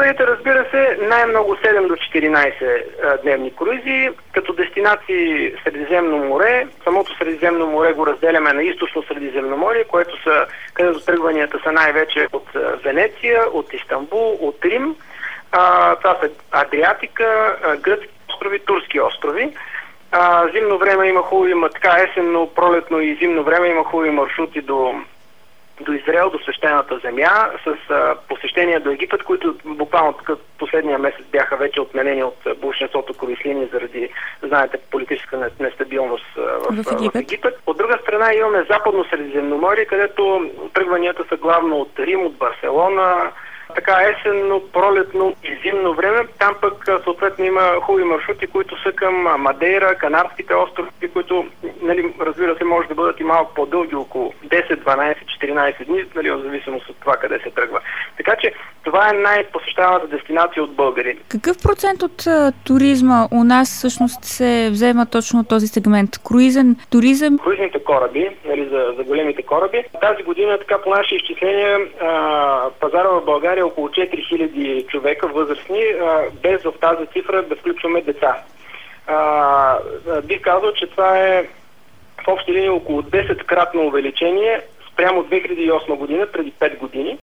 Българите, разбира се, най-много 7 до 14 дневни круизи, като дестинации Средиземно море. Самото Средиземно море го разделяме на източно Средиземноморие, където тръгванията са най-вече от Венеция, от Истанбул, от Рим. Това са Адриатика, гръцки острови, турски острови. Зимно време има хубави, есенно, пролетно и зимно време има хубави маршрути до Израел, до свещената земя, с посещения до Египет, които буквално последния месец бяха вече отменени от Булшенсото круизлини заради, знаете, политическа нестабилност в Египет. От друга страна имаме Западно Средиземноморие, където тръгванията са главно от Рим, от Барселона, есенно, пролетно и зимно време. Там пък съответно има хубави маршрути, които са към Мадейра, Канарските острови, които, разбира се, може да бъдат и малко по-дълги, около 10, 12, 14 дни, в зависимост от това къде се тръгва. Така че това е най-посещаваната дестинация от българи. Какъв процент от туризма у нас всъщност се взема точно този сегмент? Круизен туризъм? Круизните кораби, за големите кораби. Тази година, по наши изчисления, пазара в България е около 4000 човека възрастни, без в тази цифра да включваме деца. Бих казал, че това е в общи линии около 10-кратно увеличение спрямо 2008 година, преди 5 години.